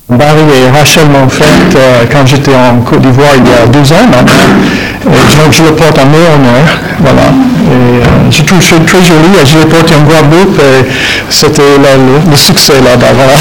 Barry et Rachel m'ont fait quand j'étais en Côte d'Ivoire il y a 2 ans maintenant. Et donc je le porte en leur honneur. Voilà. Et j'ai trouvé très joli. Je l'ai porté en Guadeloupe et c'était le succès là-bas. Voilà.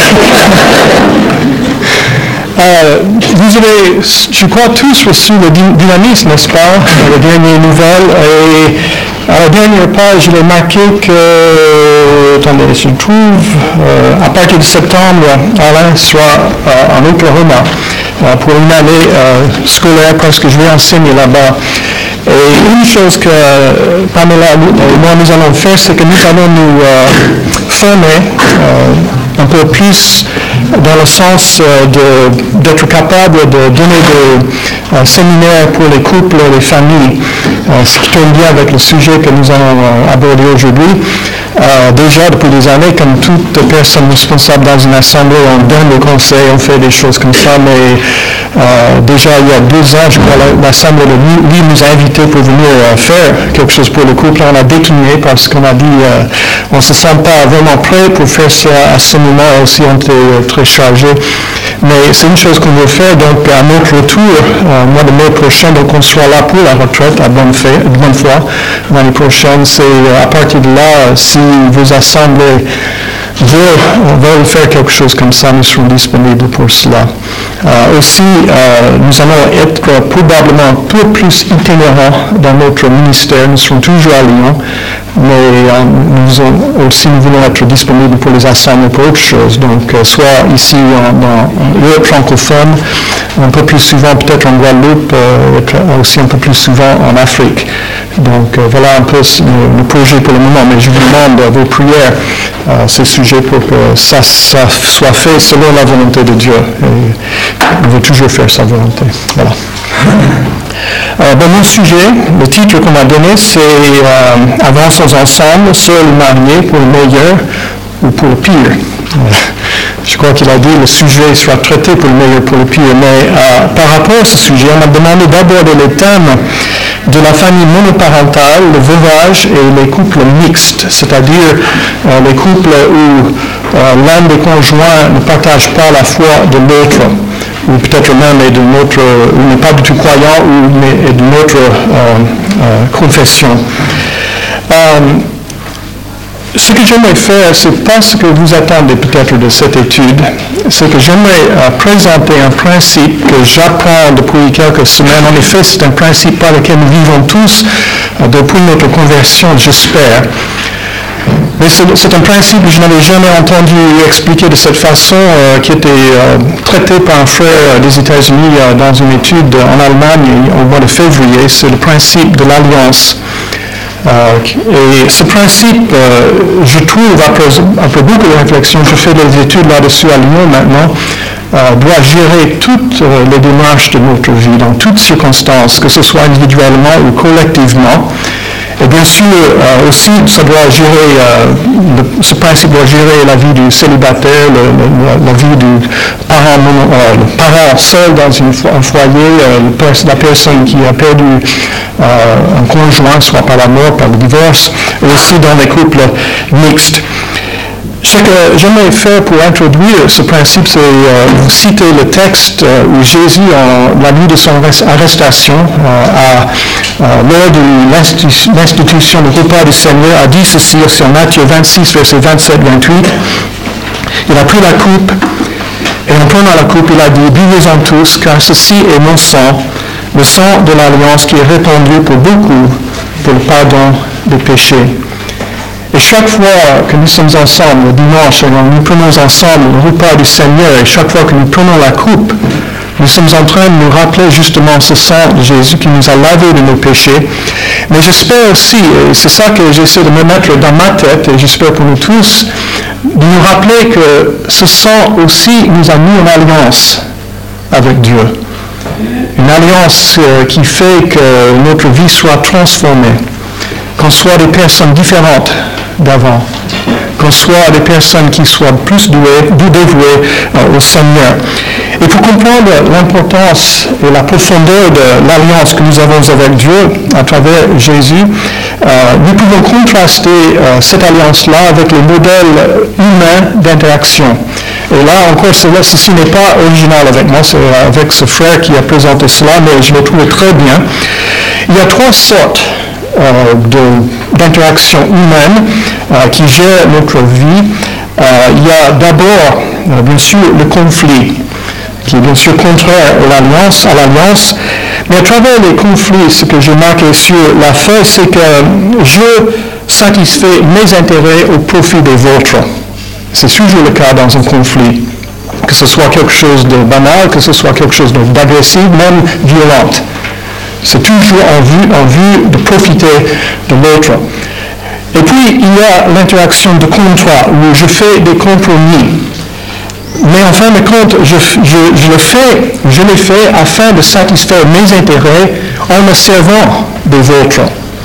Vous avez, je crois, tous reçu le dynamisme, n'est-ce pas, les dernières nouvelles. Et à la dernière page, il est marqué que, attendez, je trouve, à partir de septembre, Alain sera en Oklahoma pour une année scolaire parce que je vais enseigner là-bas. Et une chose que Pamela et moi nous allons faire, c'est que nous allons nous former un peu plus dans le sens d'être capable de donner des séminaires pour les couples et les familles, ce qui tombe bien avec le sujet que nous allons aborder aujourd'hui. Déjà depuis des années, comme toute personne responsable dans une assemblée, on donne des conseils, on fait des choses comme ça, mais déjà il y a 2 ans, je crois, l'assemblée de lui nous a invités pour venir faire quelque chose pour le couple. On a décliné parce qu'on a dit on ne se sent pas vraiment prêt pour faire ça à ce moment aussi, on était très chargé. Mais c'est une chose qu'on veut faire, donc à notre retour, mois de mai prochain, donc on soit là pour la retraite à bonne foi l'année prochaine. C'est à partir de là, si vos assemblées veulent faire quelque chose comme ça, nous serons disponibles pour cela. Aussi, nous allons être probablement un peu plus itinérants dans notre ministère. Nous serons toujours à Lyon, mais nous voulons être disponibles pour les assemblées pour autre chose. Donc, soit ici dans l'Europe francophone, un peu plus souvent peut-être en Guadeloupe, aussi un peu plus souvent en Afrique. Donc, voilà un peu le projet pour le moment. Mais je vous demande vos prières, ces sujets pour que ça soit fait selon la volonté de Dieu. Et on veut toujours faire sa volonté. Voilà. Mon sujet, le titre qu'on m'a donné, c'est Avançons ensemble, seuls ou mariés, pour le meilleur ou pour le pire. Je crois qu'il a dit le sujet sera traité pour le meilleur, pour le pire. Mais par rapport à ce sujet, on m'a demandé d'aborder le thème de la famille monoparentale, le veuvage et les couples mixtes, c'est-à-dire les couples où l'un des conjoints ne partage pas la foi de l'autre, ou peut-être même est ou n'est pas du tout croyant, ou est d'une autre confession. Ce que j'aimerais faire, c'est pas ce que vous attendez peut-être de cette étude, c'est que j'aimerais présenter un principe que j'apprends depuis quelques semaines. En effet, c'est un principe par lequel nous vivons tous depuis notre conversion, j'espère. Mais c'est un principe que je n'avais jamais entendu expliquer de cette façon, qui était traité par un frère des États-Unis dans une étude en Allemagne au mois de février. C'est le principe de l'alliance. Et ce principe, je trouve, après beaucoup de réflexion, je fais des études là-dessus à Lyon maintenant, doit gérer toutes les démarches de notre vie, dans toutes circonstances, que ce soit individuellement ou collectivement. Et bien sûr, aussi, ça doit gérer, ce principe doit gérer la vie du célibataire, la vie du parent seul dans un foyer, la personne qui a perdu un conjoint, soit par la mort, par le divorce, et aussi dans les couples mixtes. Ce que j'aimerais faire pour introduire ce principe, c'est citer le texte où Jésus, la nuit de son arrestation, lors de l'institution du repas du Seigneur, a dit ceci sur Matthieu 26, versets 27-28. Il a pris la coupe, et en prenant la coupe, il a dit, buvez-en tous, car ceci est mon sang, le sang de l'alliance qui est répandu pour beaucoup, pour le pardon des péchés. Et chaque fois que nous sommes ensemble, le dimanche, nous prenons ensemble le repas du Seigneur, et chaque fois que nous prenons la coupe, nous sommes en train de nous rappeler justement ce sang de Jésus qui nous a lavé de nos péchés. Mais j'espère aussi, et c'est ça que j'essaie de me mettre dans ma tête, et j'espère pour nous tous, de nous rappeler que ce sang aussi nous a mis en alliance avec Dieu. Une alliance qui fait que notre vie soit transformée, qu'on soit des personnes différentes d'avant, qu'on soit des personnes qui soient plus dévouées au Seigneur. Et pour comprendre l'importance et la profondeur de l'alliance que nous avons avec Dieu à travers Jésus, nous pouvons contraster cette alliance-là avec les modèles humains d'interaction. Et là encore, ceci n'est pas original avec moi, c'est avec ce frère qui a présenté cela, mais je l'ai trouvé très bien. Il y a trois sortes d'interactions humaines qui gèrent notre vie. Il y a d'abord, bien sûr, le conflit, qui est bien sûr contraire à l'alliance, mais à travers les conflits, ce que j'ai marqué sur la feuille, c'est que je satisfais mes intérêts au profit des vôtres. C'est toujours le cas dans un conflit, que ce soit quelque chose de banal, que ce soit quelque chose d'agressif, même violent. C'est toujours en vue de profiter de l'autre. Et puis, il y a l'interaction de contrat, où je fais des compromis. Mais en fin de compte, je l'ai fait afin de satisfaire mes intérêts en me servant des vôtres.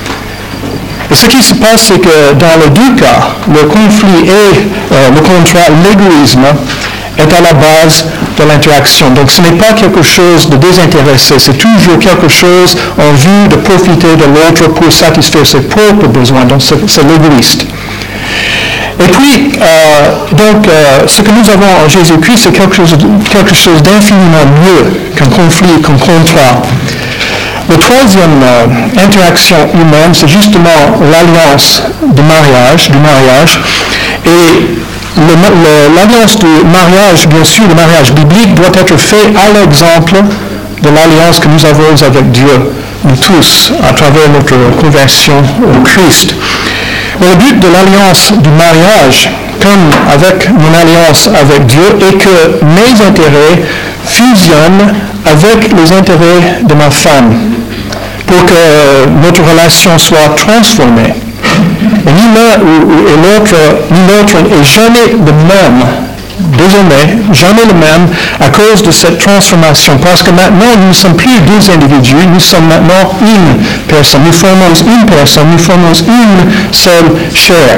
Et ce qui se passe, c'est que dans les deux cas, le conflit et le contrat, l'égoïsme, est à la base de l'interaction. Donc ce n'est pas quelque chose de désintéressé, c'est toujours quelque chose en vue de profiter de l'autre pour satisfaire ses propres besoins. Donc c'est l'égoïste. Et puis, ce que nous avons en Jésus-Christ, c'est quelque chose d'infiniment mieux qu'un conflit, qu'un contrat. La troisième interaction humaine, c'est justement l'alliance du mariage. Et l'alliance du mariage, bien sûr, le mariage biblique doit être fait à l'exemple de l'alliance que nous avons avec Dieu, nous tous, à travers notre conversion au Christ. Mais le but de l'alliance du mariage, comme avec mon alliance avec Dieu, est que mes intérêts fusionnent avec les intérêts de ma femme, pour que notre relation soit transformée. Et ni l'un ni l'autre est jamais le même, désormais, jamais le même à cause de cette transformation. Parce que maintenant, nous ne sommes plus deux individus, nous sommes maintenant une personne. Nous formons une personne, nous formons une seule chair.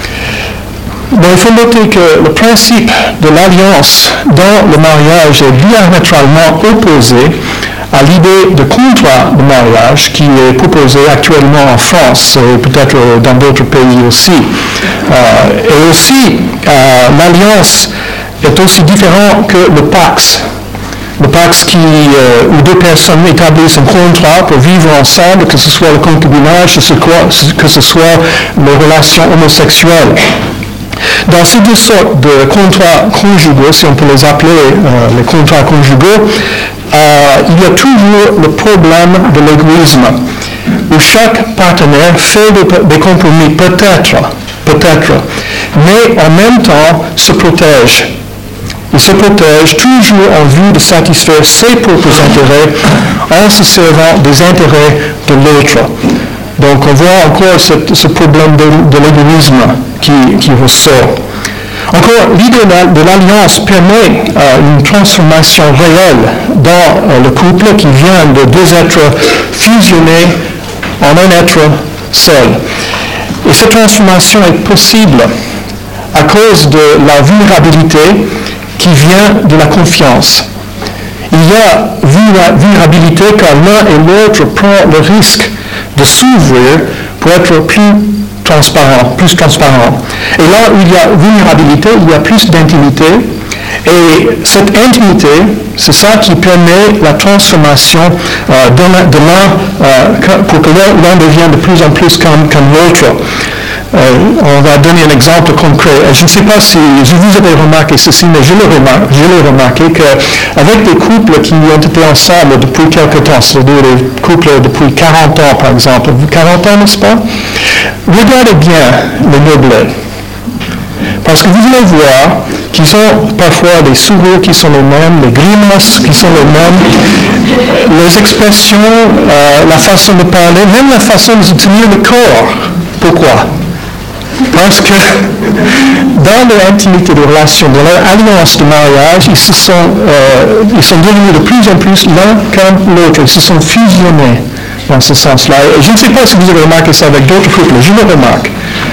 Mais il faut noter que le principe de l'alliance dans le mariage est diamétralement opposé à l'idée de contrat de mariage qui est proposée actuellement en France et peut-être dans d'autres pays aussi. Et aussi, l'alliance est aussi différente que le Pax. Le Pax où deux personnes établissent un contrat pour vivre ensemble, que ce soit le concubinage, que ce soit les relations homosexuelles. Dans ces deux sortes de contrats conjugaux, si on peut les appeler les contrats conjugaux, il y a toujours le problème de l'égoïsme, où chaque partenaire fait des compromis, peut-être, mais en même temps se protège. Il se protège toujours en vue de satisfaire ses propres intérêts en se servant des intérêts de l'autre. Donc on voit encore ce problème de l'égoïsme qui ressort. Encore, l'idée de l'alliance permet une transformation réelle dans le couple qui vient de deux êtres fusionnés en un être seul. Et cette transformation est possible à cause de la vulnérabilité qui vient de la confiance. Il y a vulnérabilité car l'un et l'autre prend le risque de s'ouvrir pour être plus transparent. Et là où il y a vulnérabilité, il y a plus d'intimité. Et cette intimité, c'est ça qui permet la transformation de l'un pour que l'un devienne de plus en plus comme l'autre. On va donner un exemple concret. Je ne sais pas si vous avez remarqué ceci, mais je l'ai remarqué qu'avec des couples qui ont été ensemble depuis quelque temps, c'est-à-dire des couples depuis 40 ans par exemple, 40 ans n'est-ce pas? Regardez bien les meublés. Parce que vous allez voir qu'ils ont parfois des sourires qui sont les mêmes, les grimaces qui sont les mêmes, les expressions, la façon de parler, même la façon de tenir le corps. Pourquoi? Parce que dans leur intimité de relation, dans leur alliance de mariage, ils sont devenus de plus en plus l'un comme l'autre. Ils se sont fusionnés dans ce sens-là. Et je ne sais pas si vous avez remarqué ça avec d'autres couples, je le remarque.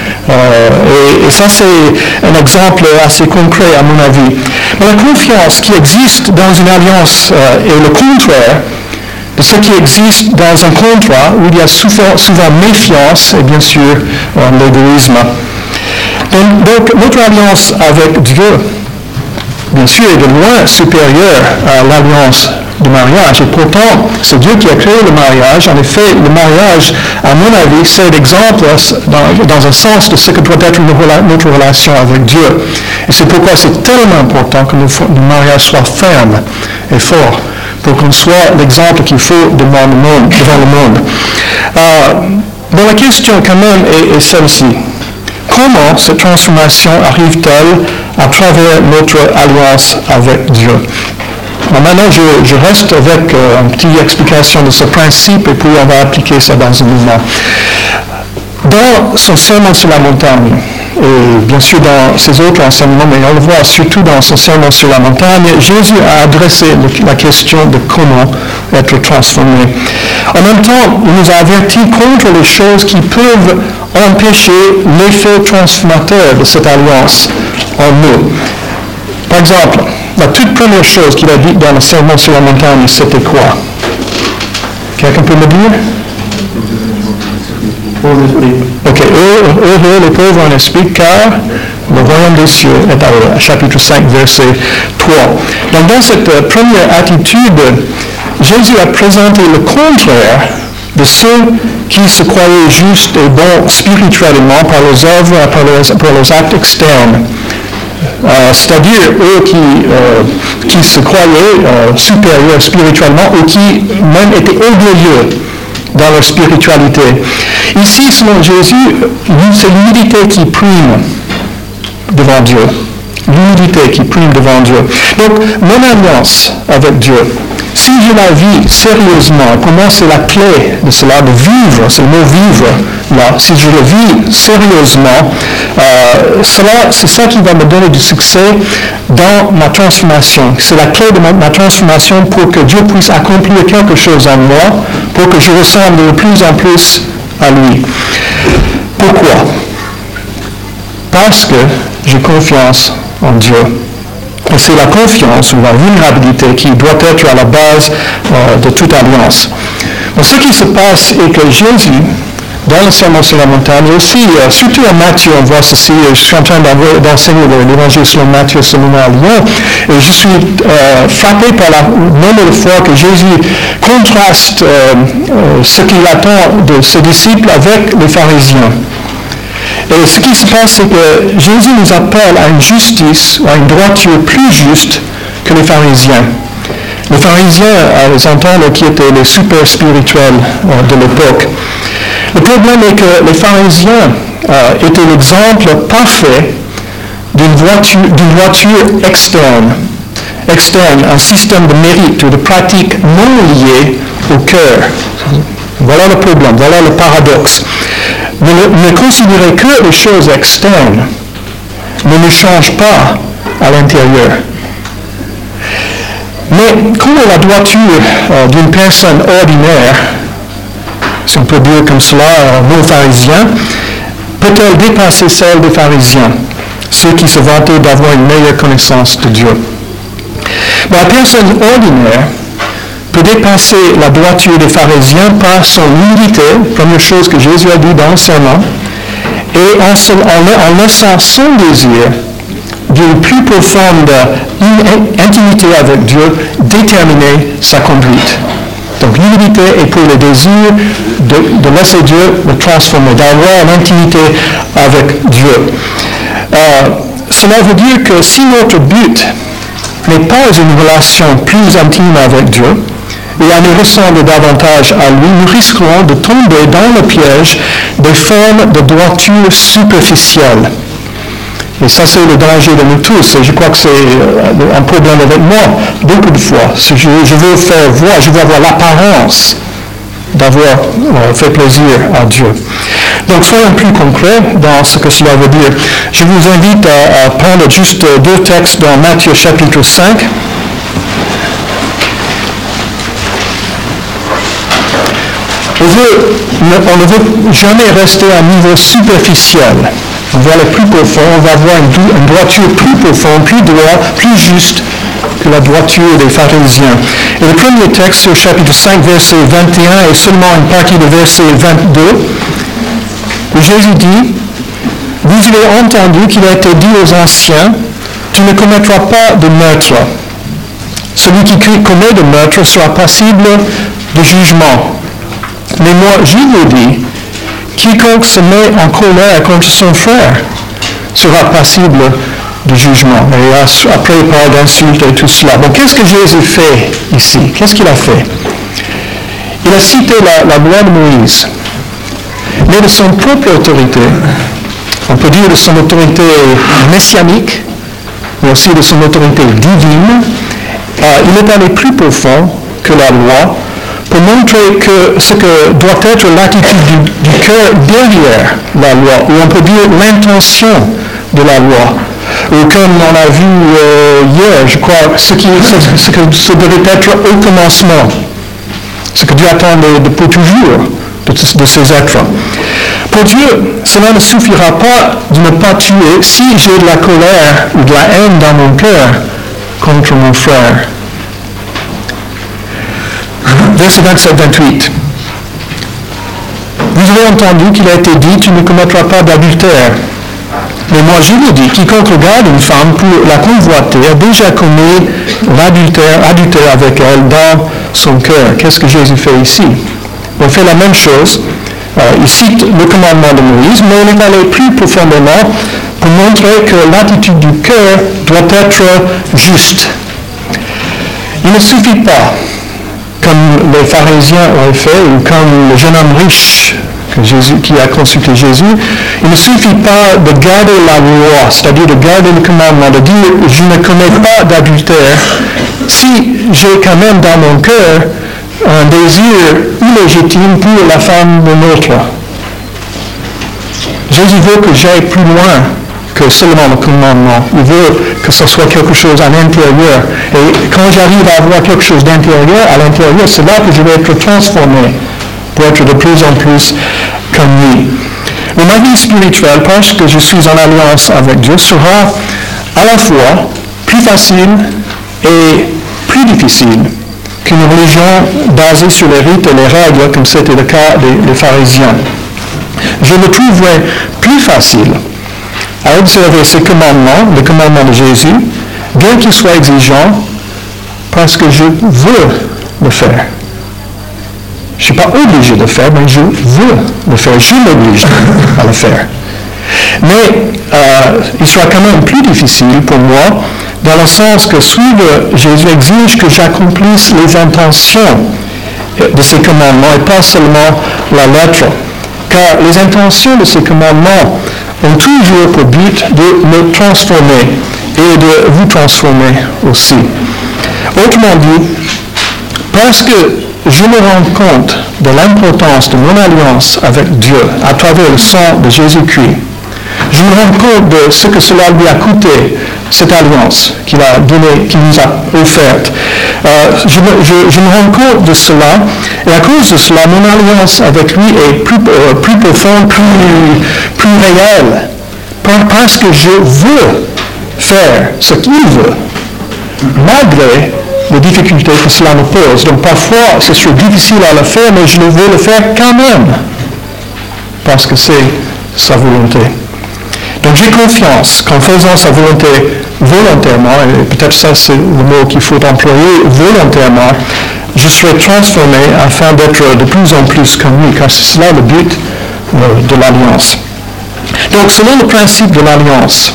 Et ça, c'est un exemple assez concret à mon avis. Mais la confiance qui existe dans une alliance est le contraire de ce qui existe dans un contrat où il y a souvent méfiance et bien sûr l'égoïsme. Donc notre alliance avec Dieu bien sûr, est de loin supérieur à l'alliance du mariage. Et pourtant, c'est Dieu qui a créé le mariage. En effet, le mariage, à mon avis, c'est l'exemple dans un sens de ce que doit être notre relation avec Dieu. Et c'est pourquoi c'est tellement important que le mariage soit ferme et fort, pour qu'on soit l'exemple qu'il faut devant le monde. Bon, la question quand même est celle-ci. Comment cette transformation arrive-t-elle à travers notre alliance avec Dieu? Bon, maintenant, je reste avec une petite explication de ce principe et puis on va appliquer ça dans un moment. Dans son sermon sur la montagne, et bien sûr dans ses autres enseignements, mais on le voit surtout dans son sermon sur la montagne, Jésus a adressé la question de comment être transformé. En même temps, il nous a avertis contre les choses qui peuvent empêcher l'effet transformateur de cette alliance en nous. Par exemple, la toute première chose qu'il a dit dans le sermon sur la montagne, c'était quoi? Quelqu'un peut me dire? Ok, heureux les pauvres en esprit, car le royaume des cieux est à eux. Chapitre 5, verset 3. Donc dans cette première attitude, Jésus a présenté le contraire de ceux qui se croyaient justes et bons spirituellement par leurs œuvres et par leurs actes externes. C'est-à-dire eux qui se croyaient supérieurs spirituellement ou qui même étaient orgueilleux dans leur spiritualité. Ici, selon Jésus, c'est l'humilité qui prime devant Dieu. L'humilité qui prime devant Dieu. Donc, mon alliance avec Dieu, si je la vis sérieusement, pour moi c'est la clé de cela, de vivre, c'est le mot vivre, là, si je le vis sérieusement, c'est ça qui va me donner du succès dans ma transformation. C'est la clé de ma transformation pour que Dieu puisse accomplir quelque chose en moi, pour que je ressemble de plus en plus à lui. Pourquoi? Parce que j'ai confiance en Dieu. Et c'est la confiance ou la vulnérabilité qui doit être à la base de toute alliance. Donc, ce qui se passe est que Jésus, dans le sermon sur la montagne, aussi, surtout en Matthieu, on voit ceci, je suis en train d'enseigner l'évangile selon Matthieu, selon Lyon, et je suis frappé par le nombre de fois que Jésus contraste ce qu'il attend de ses disciples avec les pharisiens. Et ce qui se passe, c'est que Jésus nous appelle à une justice, à une droiture plus juste que les pharisiens. Les pharisiens, à les entendre, qui étaient les super spirituels de l'époque. Le problème est que les pharisiens étaient l'exemple parfait d'une droiture externe, un système de mérite ou de pratique non lié au cœur. Voilà le problème, voilà le paradoxe. Ne considérez que les choses externes, mais ne change pas à l'intérieur. Mais comment la droiture d'une personne ordinaire, si on peut dire comme cela, non pharisien, peut-elle dépasser celle des pharisiens, ceux qui se vantaient d'avoir une meilleure connaissance de Dieu? La personne ordinaire peut dépasser la droiture des pharisiens par son humilité, première chose que Jésus a dit dans le sermon, et en laissant son désir d'une plus profonde intimité avec Dieu déterminer sa conduite. Donc l'humilité est pour le désir de laisser Dieu le transformer, d'avoir l'intimité avec Dieu. Cela veut dire que si notre but n'est pas une relation plus intime avec Dieu, et à nous ressembler davantage à lui, nous risquerons de tomber dans le piège des formes de droiture superficielle. Et ça, c'est le danger de nous tous. Et je crois que c'est un problème avec moi, beaucoup de fois. Je veux avoir l'apparence d'avoir fait plaisir à Dieu. Donc, soyons plus concrets dans ce que cela veut dire. Je vous invite à prendre juste deux textes dans Matthieu chapitre 5. On ne veut jamais rester à un niveau superficiel. On va aller plus profond, on va avoir une droiture plus profonde, plus droite, plus juste que la droiture des pharisiens. Et le premier texte, chapitre 5, verset 21, et seulement une partie de verset 22, où Jésus dit, « Vous avez entendu qu'il a été dit aux anciens, tu ne commettras pas de meurtre. Celui qui commet de meurtre sera passible de jugement. Mais moi, je vous dis, quiconque se met en colère contre son frère sera passible de jugement. Et après, il parle d'insultes et tout cela. Bon, qu'est-ce que Jésus fait ici? Qu'est-ce qu'il a fait? Il a cité la loi de Moïse, mais de son propre autorité, on peut dire de son autorité messianique, mais aussi de son autorité divine, il est allé plus profond que la loi pour montrer que ce que doit être l'attitude du cœur derrière la loi, ou on peut dire l'intention de la loi, ou comme on a vu hier, je crois, ce que devait être au commencement, ce que Dieu attend pour toujours de ses êtres. Pour Dieu, cela ne suffira pas de ne pas tuer si j'ai de la colère ou de la haine dans mon cœur contre mon frère. Verset 27-28. Vous avez entendu qu'il a été dit, tu ne commettras pas d'adultère. Mais moi je vous dis, quiconque regarde une femme pour la convoiter a déjà commis l'adultère avec elle dans son cœur. Qu'est-ce que Jésus fait ici? On fait la même chose. Il cite le commandement de Moïse, mais il est allé plus profondément pour montrer que l'attitude du cœur doit être juste. Il ne suffit pas, comme les pharisiens ont fait, ou comme le jeune homme riche qui a consulté Jésus, il ne suffit pas de garder la loi, c'est-à-dire de garder le commandement, de dire « je ne commets pas d'adultère » si j'ai quand même dans mon cœur un désir illégitime pour la femme de l'autre. Jésus veut que j'aille plus loin que seulement le commandement. Il veut que ce soit quelque chose à l'intérieur. Et quand j'arrive à avoir quelque chose d'intérieur, à l'intérieur, c'est là que je vais être transformé pour être de plus en plus comme lui. Mais ma vie spirituelle, parce que je suis en alliance avec Dieu, sera à la fois plus facile et plus difficile qu'une religion basée sur les rites et les règles, comme c'était le cas des pharisiens. Je le trouverai plus facile à observer ces commandements, les commandements de Jésus, bien qu'ils soient exigeants, parce que je veux le faire. Je ne suis pas obligé de le faire, mais je veux le faire. Je m'oblige à le faire. Mais il sera quand même plus difficile pour moi, dans le sens que suivre Jésus exige que j'accomplisse les intentions de ces commandements et pas seulement la lettre. Car les intentions de ces commandements ont toujours pour but de me transformer et de vous transformer aussi. Autrement dit, parce que je me rends compte de l'importance de mon alliance avec Dieu à travers le sang de Jésus-Christ, je me rends compte de ce que cela lui a coûté, cette alliance qu'il a donnée, qu'il nous a offerte. Je me rends compte de cela, et à cause de cela, mon alliance avec lui est plus profonde, plus réelle, parce que je veux faire ce qu'il veut, malgré les difficultés que cela me pose. Donc parfois, c'est sûr difficile à le faire, mais je veux le faire quand même, parce que c'est sa volonté. Donc j'ai confiance qu'en faisant sa volonté volontairement, et peut-être ça c'est le mot qu'il faut employer, volontairement, je serai transformé afin d'être de plus en plus comme lui, car c'est cela le but de l'alliance. Donc selon le principe de l'alliance,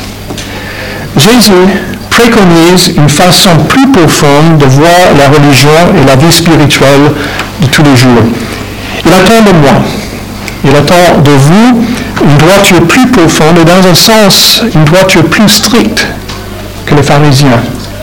Jésus préconise une façon plus profonde de voir la religion et la vie spirituelle de tous les jours. Il attend de moi, il attend de vous une droiture plus profonde et dans un sens une droiture plus stricte que les pharisiens,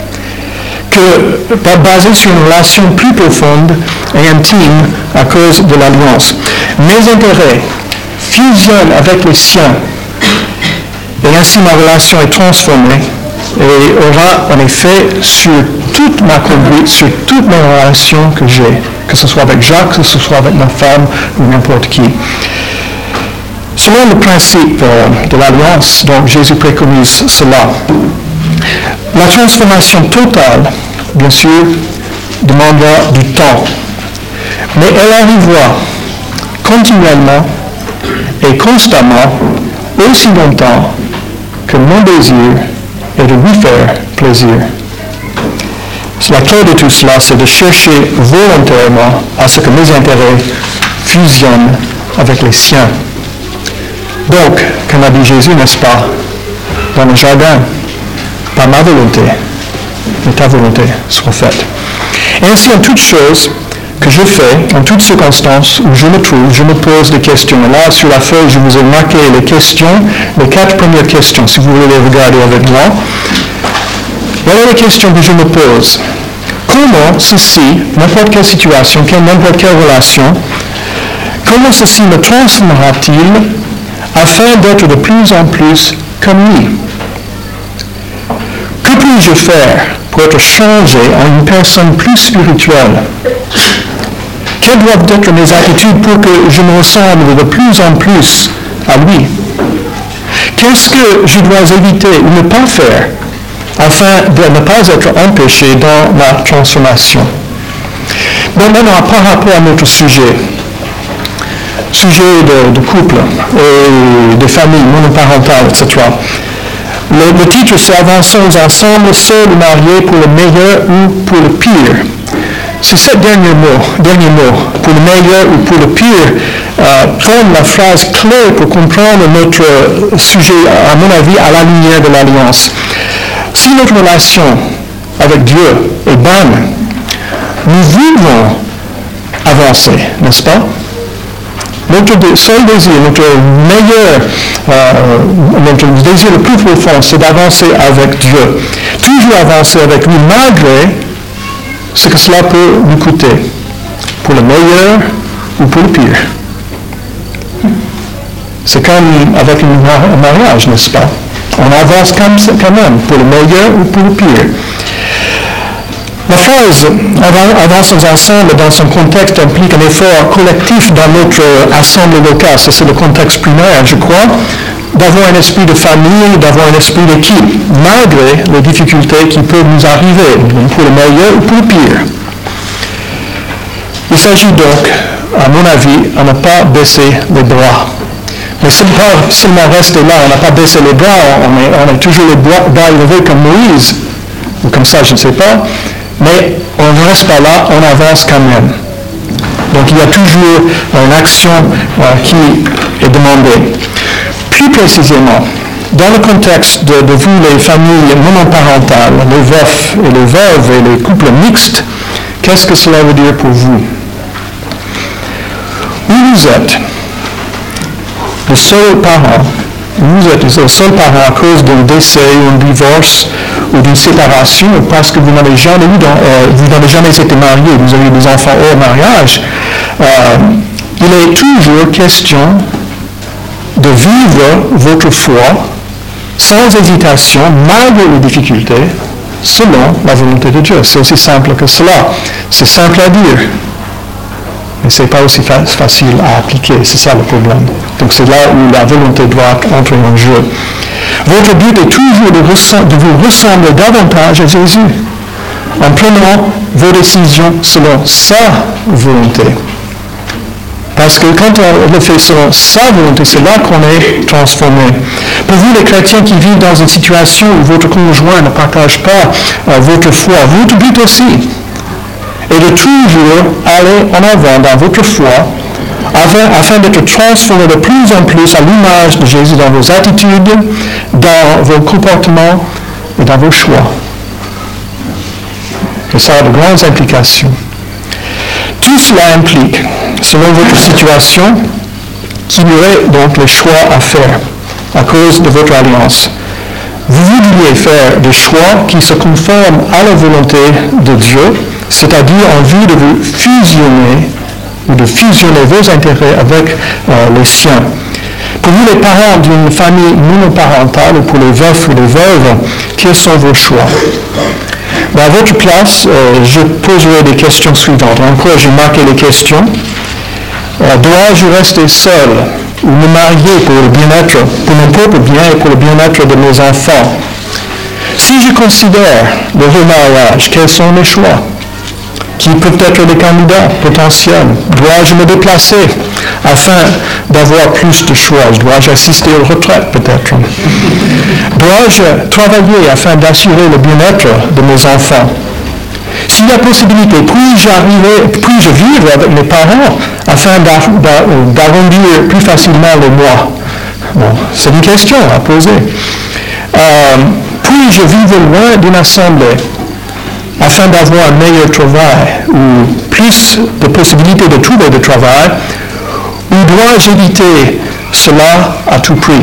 basée sur une relation plus profonde et intime à cause de l'alliance. Mes intérêts fusionnent avec les siens et ainsi ma relation est transformée et aura un effet sur toute ma conduite, sur toutes mes relations que j'ai, que ce soit avec Jacques, que ce soit avec ma femme ou n'importe qui. Selon le principe de l'alliance, donc Jésus préconise cela. La transformation totale, bien sûr, demandera du temps, mais elle arrivera continuellement et constamment aussi longtemps que mon désir et de lui faire plaisir. La clé de tout cela, c'est de chercher volontairement à ce que mes intérêts fusionnent avec les siens. Donc, comme a dit Jésus, n'est-ce pas, dans le jardin, pas ma volonté, mais ta volonté soit faite. Et ainsi, en toutes choses que je fais, en toutes circonstances où je me trouve, je me pose des questions. Et là, sur la feuille, je vous ai marqué les questions, les 4 premières questions, si vous voulez les regarder avec moi. Voilà les questions que je me pose. Comment ceci, n'importe quelle situation, n'importe quelle relation, comment ceci me transformera-t-il afin d'être de plus en plus comme lui? Que puis-je faire pour être changé en une personne plus spirituelle? Quelles doivent être mes attitudes pour que je me ressemble de plus en plus à lui? Qu'est-ce que je dois éviter ou ne pas faire afin de ne pas être empêché dans ma transformation? Bon, maintenant, par rapport à notre sujet de couple et de famille monoparentale, etc. Le titre, c'est « Avançons ensemble, seuls ou mariés, pour le meilleur ou pour le pire ». C'est ce dernier mot, pour le meilleur ou pour le pire, prendre la phrase clé pour comprendre notre sujet, à mon avis, à la lumière de l'Alliance. Si notre relation avec Dieu est bonne, nous voulons avancer, n'est-ce pas? Notre seul désir, notre désir le plus profond, c'est d'avancer avec Dieu. Toujours avancer avec lui, malgré ce que cela peut nous coûter, pour le meilleur ou pour le pire. C'est comme avec un mariage, n'est-ce pas? On avance quand même, pour le meilleur ou pour le pire. La phrase « avançons ensemble » dans son contexte implique un effort collectif dans notre assemblée locale. Ça, c'est le contexte primaire, je crois, d'avoir un esprit de famille, d'avoir un esprit d'équipe, malgré les difficultés qui peuvent nous arriver, pour le meilleur ou pour le pire. Il s'agit donc, à mon avis, à ne pas baisser les bras. Mais ce n'est pas seulement rester là, on n'a pas baissé les bras, on a toujours les bras élevés comme Moïse, ou comme ça, je ne sais pas. Mais on ne reste pas là, on avance quand même. Donc il y a toujours une action qui est demandée. Plus précisément, dans le contexte de vous, les familles monoparentales, les veufs et les veuves et les couples mixtes, qu'est-ce que cela veut dire pour vous? Où vous êtes le seul parent, vous êtes le seul parent à cause d'un décès ou un divorce ou d'une séparation, parce que vous n'avez jamais été marié, vous avez des enfants hors mariage, il est toujours question de vivre votre foi sans hésitation, malgré les difficultés, selon la volonté de Dieu. C'est aussi simple que cela. C'est simple à dire, mais ce n'est pas aussi facile à appliquer. C'est ça le problème. Donc c'est là où la volonté doit entrer en jeu. Votre but est toujours de vous ressembler davantage à Jésus, en prenant vos décisions selon sa volonté. Parce que quand on le fait selon sa volonté, c'est là qu'on est transformé. Pour vous, les chrétiens qui vivent dans une situation où votre conjoint ne partage pas votre foi, votre but aussi est de toujours aller en avant dans votre foi afin d'être transformé de plus en plus à l'image de Jésus dans vos attitudes, dans vos comportements et dans vos choix. Et ça a de grandes implications. Tout cela implique, selon votre situation, qu'il y aurait donc les choix à faire à cause de votre alliance. Vous voudriez faire des choix qui se conforment à la volonté de Dieu, c'est-à-dire en vue de vous fusionner ou de fusionner vos intérêts avec les siens. Pour vous, les parents d'une famille monoparentale, ou pour les veufs ou les veuves, quels sont vos choix? À votre place, je poserai des questions suivantes. Encore, j'ai marqué les questions. Dois-je rester seul ou me marier pour le bien-être, pour mon propre bien et pour le bien-être de mes enfants? Si je considère le remariage, quels sont mes choix? Qui peuvent être les candidats potentiels? Dois-je me déplacer afin d'avoir plus de choix? Dois-je assister aux retraites peut-être? Dois-je travailler afin d'assurer le bien-être de mes enfants? S'il y a possibilité, puis-je vivre avec mes parents afin d'arrondir plus facilement les mois? Bon, c'est une question à poser. Puis-je vivre loin d'une assemblée afin d'avoir un meilleur travail ou plus de possibilités de trouver du travail? Ou dois-je éviter cela à tout prix?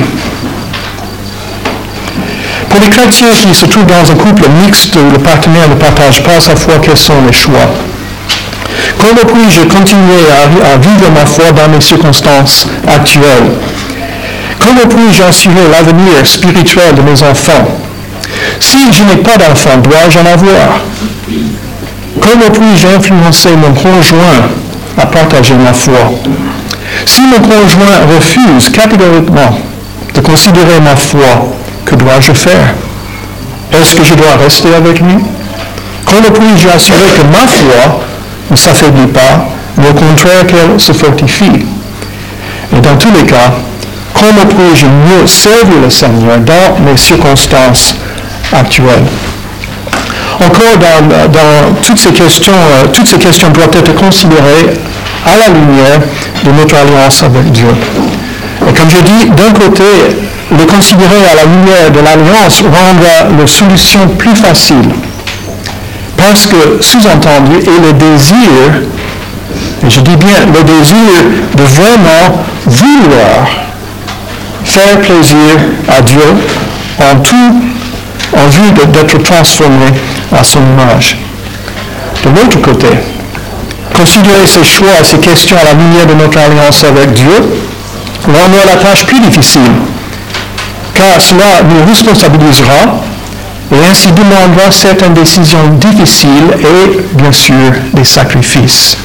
Pour les chrétiens qui se trouvent dans un couple mixte où le partenaire ne partage pas sa foi, quels sont les choix? Comment puis-je continuer à vivre ma foi dans mes circonstances actuelles? Comment puis-je assurer l'avenir spirituel de mes enfants? Si je n'ai pas d'enfants, dois-je en avoir? Comment puis-je influencer mon conjoint à partager ma foi? Si mon conjoint refuse catégoriquement de considérer ma foi, que dois-je faire? Est-ce que je dois rester avec lui? Comment puis-je assurer que ma foi ne s'affaiblit pas, mais au contraire qu'elle se fortifie? Et dans tous les cas, comment puis-je mieux servir le Seigneur dans mes circonstances actuelles? Encore dans toutes ces questions doivent être considérées à la lumière de notre alliance avec Dieu. Et comme je dis, d'un côté, le considérer à la lumière de l'alliance rendra la solution plus facile. Parce que, sous-entendu, est le désir, et je dis bien le désir de vraiment vouloir faire plaisir à Dieu en tout, en vue d'être transformé à son image. De l'autre côté, considérer ces choix, ces questions à la lumière de notre alliance avec Dieu rendra la tâche plus difficile, car cela nous responsabilisera et ainsi demandera certaines décisions difficiles et, bien sûr, des sacrifices.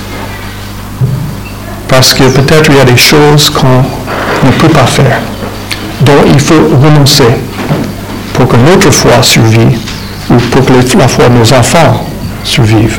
Parce que peut-être il y a des choses qu'on ne peut pas faire, dont il faut renoncer pour que notre foi survive ou pour que la foi de nos enfants survive.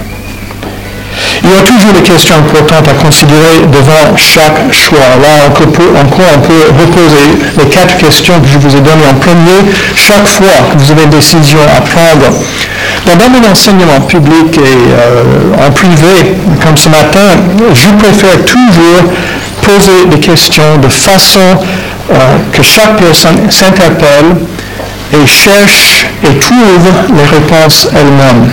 Il y a toujours des questions importantes à considérer devant chaque choix. Là, on peut reposer les 4 questions que je vous ai données en premier chaque fois que vous avez une décision à prendre. Dans mon enseignement public et en privé, comme ce matin, je préfère toujours poser des questions de façon que chaque personne s'interpelle et cherche et trouve les réponses elle-même.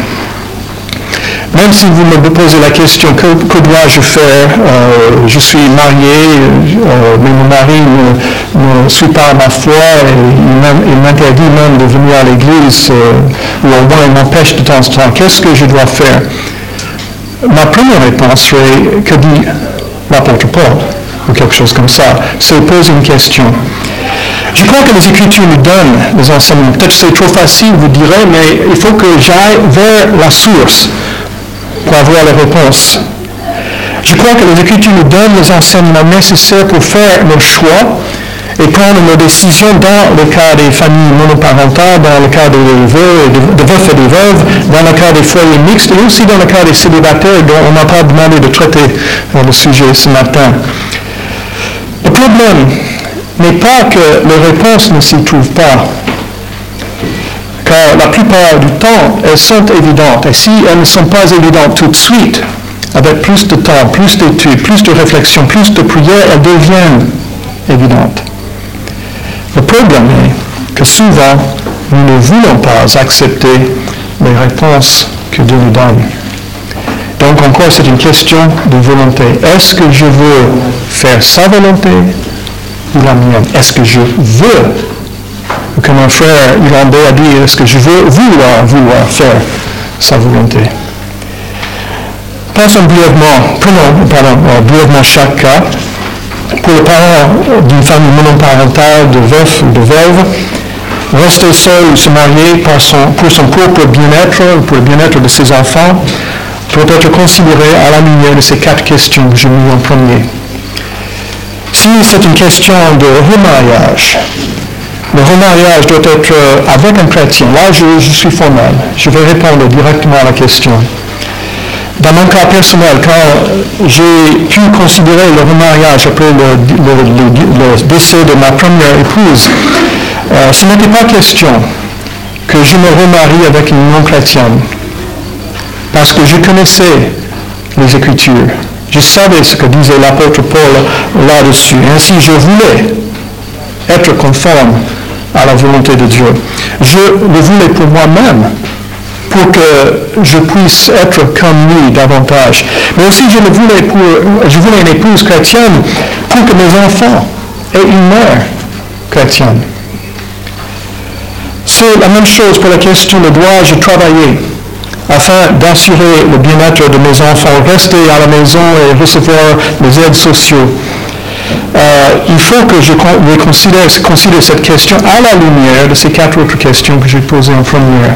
Même si vous me posez la question, que dois-je faire? Je suis marié, mais mon mari ne suit pas ma foi et il m'interdit même de venir à l'église, ou au moins il m'empêche de temps en temps. Qu'est-ce que je dois faire? Ma première réponse serait, que dit l'apôtre Paul? Ou quelque chose comme ça. C'est poser une question. Je crois que les Écritures nous donnent des enseignements. Peut-être que c'est trop facile, vous direz, mais il faut que j'aille vers la source pour avoir les réponses. Je crois que les Écritures nous donnent les enseignements nécessaires pour faire nos choix et prendre nos décisions dans le cas des familles monoparentales, dans le cas des veufs et des veuves, dans le cas des foyers mixtes et aussi dans le cas des célibataires dont on n'a pas demandé de traiter le sujet ce matin. Le problème n'est pas que les réponses ne s'y trouvent pas, car la plupart du temps, elles sont évidentes. Et si elles ne sont pas évidentes tout de suite, avec plus de temps, plus d'études, plus de réflexion, plus de prière, elles deviennent évidentes. Le problème est que souvent, nous ne voulons pas accepter les réponses que Dieu nous donne. Donc encore, c'est une question de volonté. Est-ce que je veux faire sa volonté ou la mienne? Est-ce que je veux, comme mon frère irlandais a dit, est-ce que je veux vouloir faire sa volonté? Prenons brièvement chaque cas. Pour les parents d'une famille monoparentale, de veuf ou de veuve, rester seul ou se marier pour son propre bien-être, pour le bien-être de ses enfants, doit être considéré à la lumière de ces 4 questions que j'ai mises en premier. Si c'est une question de remariage, le remariage doit être avec un chrétien. Là, je suis formel. Je vais répondre directement à la question. Dans mon cas personnel, quand j'ai pu considérer le remariage après le décès de ma première épouse, Ce n'était pas question que je me remarie avec une non-chrétienne, parce que je connaissais les Écritures. Je savais ce que disait l'apôtre Paul là-dessus. Ainsi, je voulais être conforme à la volonté de Dieu. Je le voulais pour moi-même, pour que je puisse être comme lui davantage. Mais aussi, je voulais une épouse chrétienne pour que mes enfants aient une mère chrétienne. C'est la même chose pour la question de dois-je travailler afin d'assurer le bien-être de mes enfants, rester à la maison et recevoir les aides sociaux. Il faut que je considère cette question à la lumière de ces 4 autres questions que j'ai posées en première.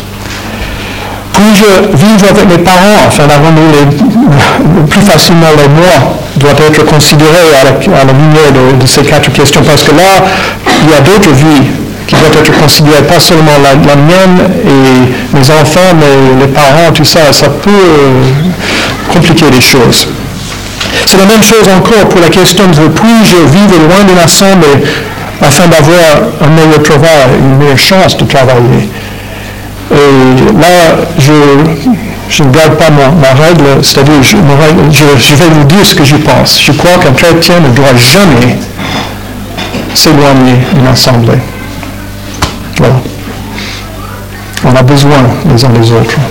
Puis-je vivre avec mes parents afin d'arrondir plus facilement les mois doit être considéré à la lumière de ces 4 questions, parce que là, il y a d'autres vies qui doivent être considérées, pas seulement la mienne et mes enfants, mais les parents, tout ça, ça peut compliquer les choses. C'est la même chose encore pour la question de puis-je vivre loin d'une assemblée afin d'avoir un meilleur travail, une meilleure chance de travailler. Et là, je ne garde pas ma règle, c'est-à-dire je vais vous dire ce que je pense. Je crois qu'un chrétien ne doit jamais s'éloigner d'une assemblée. Voilà. On a besoin les uns des autres.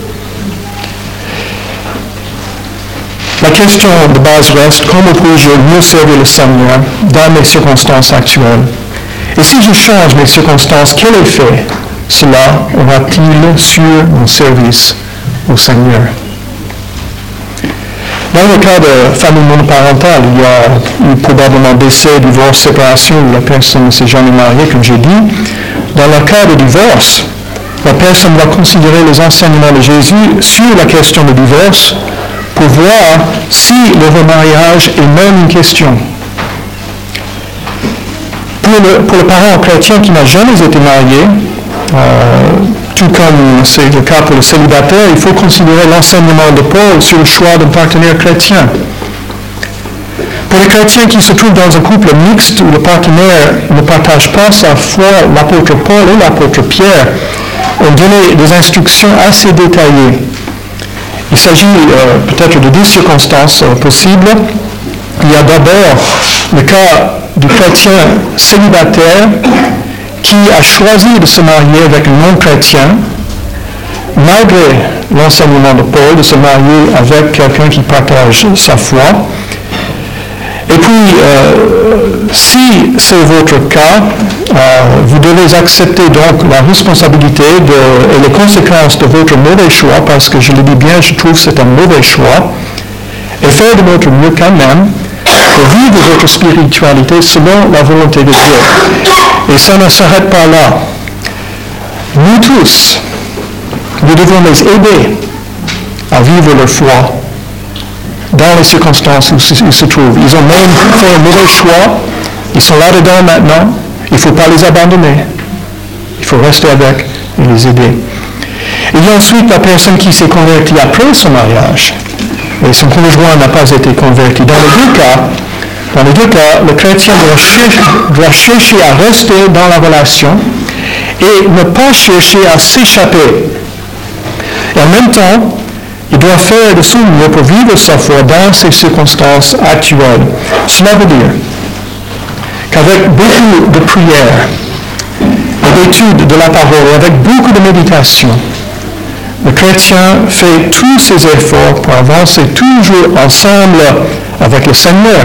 La question de base reste, comment puis-je mieux servir le Seigneur dans mes circonstances actuelles? Et si je change mes circonstances, quel effet cela aura-t-il sur mon service au Seigneur? Dans le cas de famille monoparentale, il y a eu probablement décès, divorce, séparation, où la personne ne s'est jamais mariée, comme j'ai dit. Dans le cas de divorce, la personne va considérer les enseignements de Jésus sur la question de divorce pour voir si le remariage est même une question. Pour le parent chrétien qui n'a jamais été marié, tout comme c'est le cas pour le célibataire, il faut considérer l'enseignement de Paul sur le choix d'un partenaire chrétien. Pour les chrétiens qui se trouvent dans un couple mixte où le partenaire ne partage pas sa foi, l'apôtre Paul et l'apôtre Pierre ont donné des instructions assez détaillées. Il s'agit peut-être de 2 circonstances possibles. Il y a d'abord le cas du chrétien célibataire qui a choisi de se marier avec un non-chrétien, malgré l'enseignement de Paul, de se marier avec quelqu'un qui partage sa foi. Et puis, si c'est votre cas, vous devez accepter donc la responsabilité et les conséquences de votre mauvais choix, parce que je le dis bien, je trouve que c'est un mauvais choix, et faire de votre mieux quand même pour vivre votre spiritualité selon la volonté de Dieu. Et ça ne s'arrête pas là. Nous tous, nous devons les aider à vivre leur foi dans les circonstances où ils se trouvent. Ils ont même fait un mauvais choix. Ils sont là-dedans maintenant. Il ne faut pas les abandonner. Il faut rester avec et les aider. Il y a ensuite la personne qui s'est convertie après son mariage. Et son conjoint n'a pas été converti. Dans les deux cas, le chrétien doit chercher à rester dans la relation et ne pas chercher à s'échapper. Et en même temps, il doit faire de son mieux pour vivre sa foi dans ces circonstances actuelles. Cela veut dire qu'avec beaucoup de prières et d'études de la parole, avec beaucoup de méditation, le chrétien fait tous ses efforts pour avancer toujours ensemble avec le Seigneur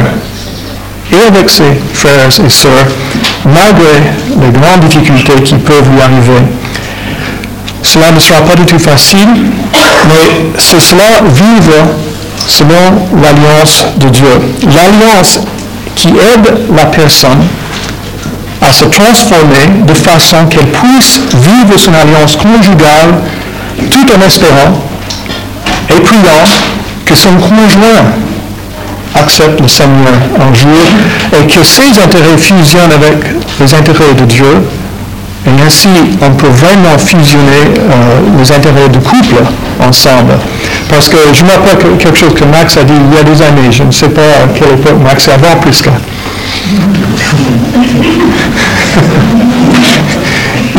et avec ses frères et sœurs, malgré les grandes difficultés qui peuvent lui arriver. Cela ne sera pas du tout facile, mais c'est cela vivre selon l'alliance de Dieu. L'alliance qui aide la personne à se transformer de façon qu'elle puisse vivre son alliance conjugale tout en espérant et priant que son conjoint accepte le Seigneur un jour et que ses intérêts fusionnent avec les intérêts de Dieu. Et ainsi, on peut vraiment fusionner les intérêts du couple ensemble. Parce que je me rappelle quelque chose que Max a dit il y a des années. Je ne sais pas à quelle époque Max est avant plus que.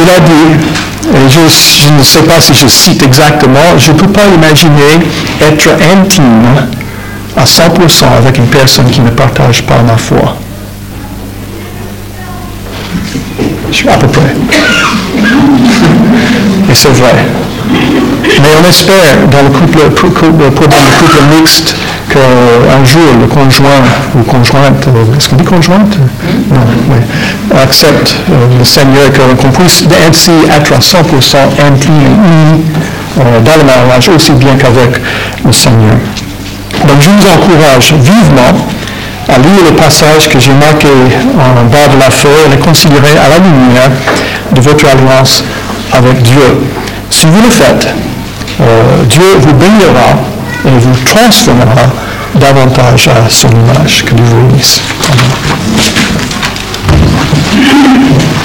Il a dit, et je ne sais pas si je cite exactement, je ne peux pas imaginer être intime à 100% avec une personne qui ne partage pas ma foi. À peu près. Et c'est vrai. Mais on espère, dans le problème de couple mixte, qu'un jour le conjoint ou conjointe, est-ce qu'on dit conjointe? Non, oui, accepte le Seigneur, qu'on puisse ainsi être à 100% intime et unis dans le mariage, aussi bien qu'avec le Seigneur. Donc je vous encourage vivement à lire le passage que j'ai marqué en bas de la feuille et les considérer à la lumière de votre alliance avec Dieu. Si vous le faites, Dieu vous bénira et vous transformera davantage à son image. Que Dieu vous bénisse. Amen.